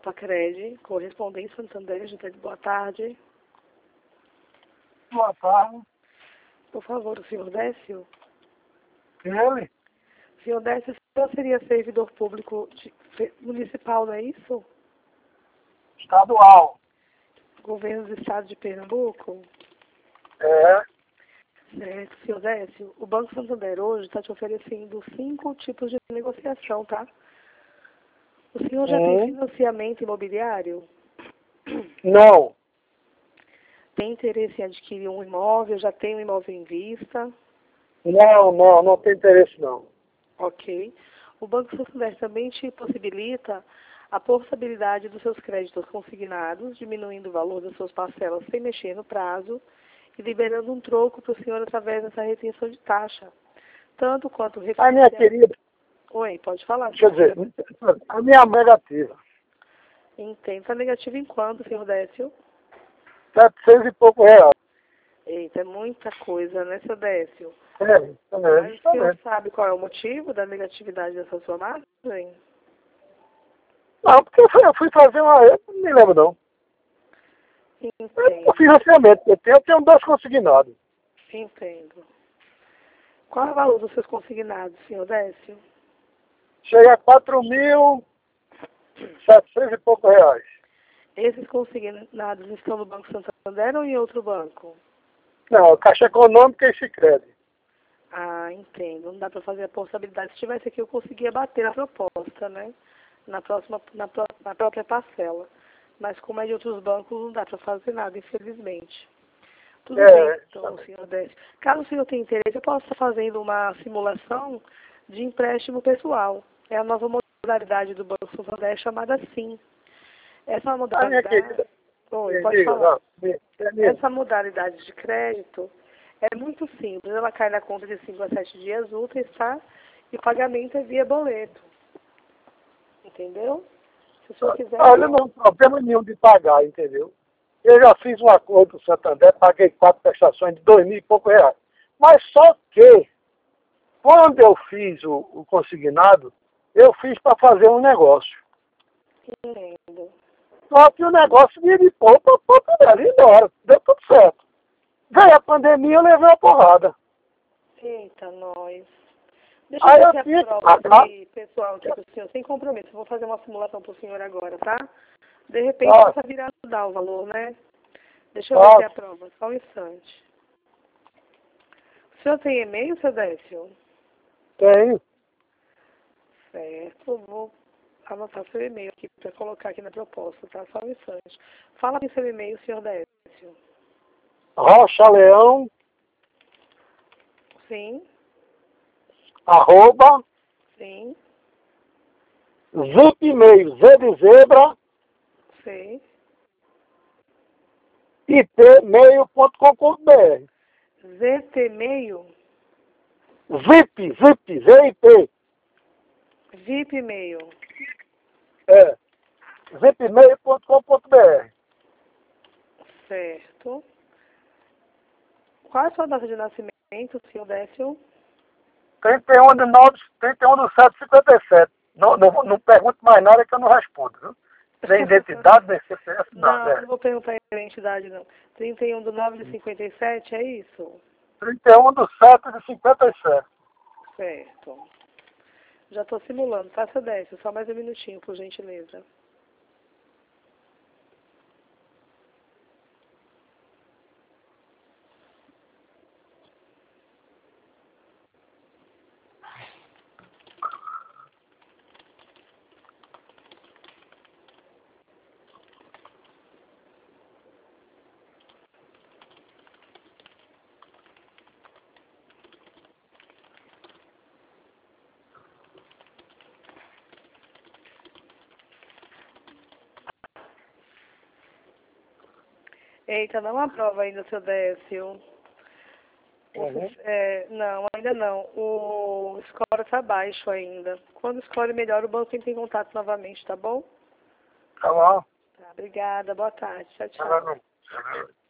Pacred, correspondência Santander, boa tarde. Boa tarde. Por favor, o senhor Décio? Ele? Senhor Décio, o senhor seria servidor público municipal, não é isso? Estadual. Governo do Estado de Pernambuco? É. Certo, senhor Décio. O Banco Santander hoje está te oferecendo 5 tipos de negociação, tá? O senhor já tem financiamento imobiliário? Não. Tem interesse em adquirir um imóvel? Já tem um imóvel em vista? Não tem interesse não. Ok. O Banco Santander também te possibilita a portabilidade dos seus créditos consignados, diminuindo o valor das suas parcelas sem mexer no prazo e liberando um troco para o senhor através dessa retenção de taxa. Tanto quanto A minha querida, Oi, pode falar. deixa eu dizer, a minha negativa, Entendo. Está negativo em quanto, senhor Décio? 700 e pouco reais. Eita, é muita coisa, né, seu Décio? Mas Mas o senhor sabe qual é o motivo da negatividade dessa sua margem? Não, porque eu fui fazer eu não me lembro não. Entendo. Eu fiz financiamento, eu tenho 2 consignados. Entendo. Qual é o valor dos seus consignados, senhor Décio? Chega a 4.700 e pouco reais. Esses consignados estão no Banco Santander ou em outro banco? Não, Caixa Econômica e Sicredi. Ah, entendo. Não dá para fazer a portabilidade. Se tivesse aqui, eu conseguia bater a proposta, né? Na própria parcela. Mas como é de outros bancos, não dá para fazer nada, infelizmente. Tudo bem, então, senhor Décio. Caso o senhor tenha interesse, eu posso estar fazendo uma simulação de empréstimo pessoal. É a nova modalidade do Banco Santander chamada SIM. Essa modalidade... Oi, pode falar. Essa modalidade de crédito é muito simples. Ela cai na conta de 5 a 7 dias úteis, tá? E o pagamento é via boleto. Entendeu? Se o senhor quiser... Olha, não tem problema nenhum de pagar, entendeu? Eu já fiz um acordo com o Santander, paguei 4 prestações de 2.000 e pouco reais. Mas só que, quando eu fiz o consignado, eu fiz para fazer um negócio. Entendo. Só que o negócio me poupa dela, embora. Deu tudo certo. Veio a pandemia, eu levei uma porrada. Eita, nós. Deixa eu ver se a prova aqui, pessoal, aqui pro senhor, sem compromisso. Eu vou fazer uma simulação pro senhor agora, tá? De repente, possa vir a mudar o valor, né? Deixa eu ver se é a prova. Só um instante. O senhor tem e-mail, seu Décio? Tenho. Certo, vou anotar seu e-mail aqui para colocar aqui na proposta, tá? Só um instante. Fala aqui seu e-mail, senhor Décio. Rocha Leão, Sim, @ sim, zipmail, Z de zebra, sei. itmail.com.br. ZT-mail? Zip, ZIP. VIP-mail. Zipmail.com.br. Certo. Qual é a sua data de nascimento, senhor Décio? 31/7/57. Não pergunte mais nada que eu não respondo, viu? Nem identidade, nem CPF, nada. Não, não vou perguntar a identidade, não. 31/9/57, é isso? 31/7/57. Certo. Já estou simulando, tá, seu Décio? Só mais um minutinho, por gentileza. Eita, não aprova ainda, seu Décio. Não, ainda não. O score está baixo ainda. Quando o score melhora, o banco entra em contato novamente, tá bom? Tá bom. Tá, obrigada. Boa tarde. Tchau, tchau.